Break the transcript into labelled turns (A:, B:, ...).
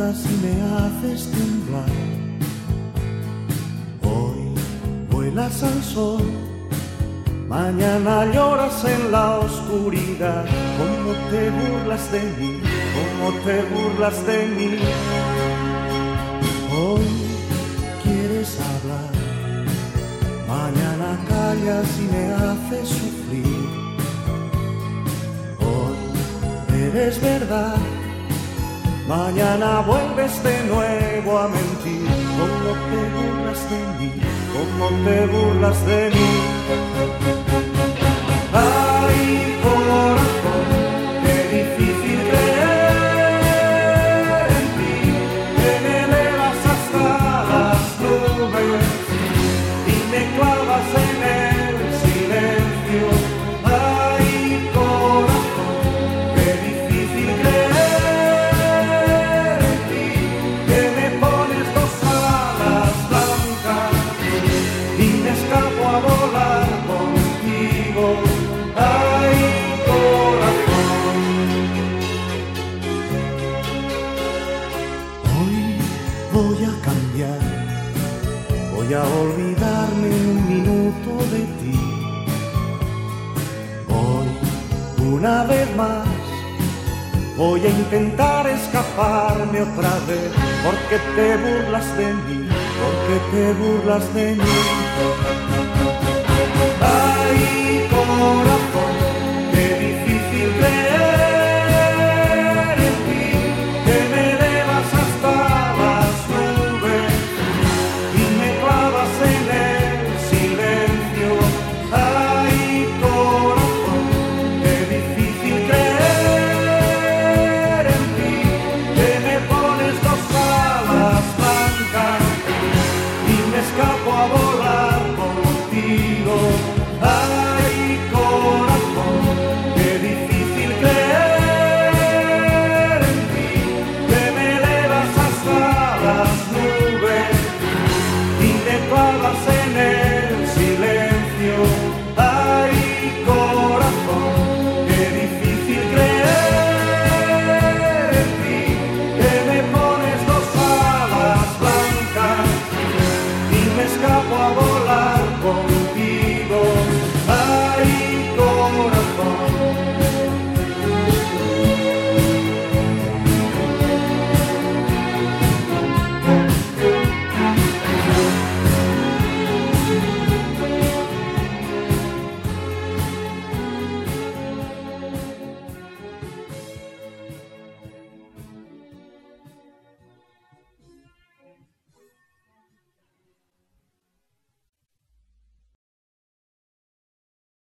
A: callas y me haces temblar. Hoy vuelas al sol, mañana lloras en la oscuridad. Cómo te burlas de mí, cómo te burlas de mí. Hoy quieres hablar, mañana callas y me haces sufrir. Hoy eres verdad, mañana vuelves de nuevo a mentir. Cómo te burlas de mí, cómo te burlas de mí. Ay, corazón, qué difícil creer en ti, que me elevas hasta las nubes y me clavas en el silencio. Ay, corazón, qué difícil creer en ti, que me pones dos alas blancas y me escapo a volar contigo. Ay, corazón. Hoy voy a cambiar, voy a olvidarme un minuto de ti. Hoy, una vez más, voy a intentar escaparme otra vez, porque te burlas de mí, porque te burlas de mí. Ay, corazón, qué difícil creer en ti, que me elevas hasta las nubes y me clavas en el silencio. Ay, corazón, qué difícil creer en ti, que me pones dos alas blancas y me escapo a volar contigo. Ay, corazón, qué difícil creer en ti, que me elevas hasta las nubes y me clavas en el silencio. Ay, corazón, qué difícil creer en ti, que me pones dos alas blancas y me escapo a volar.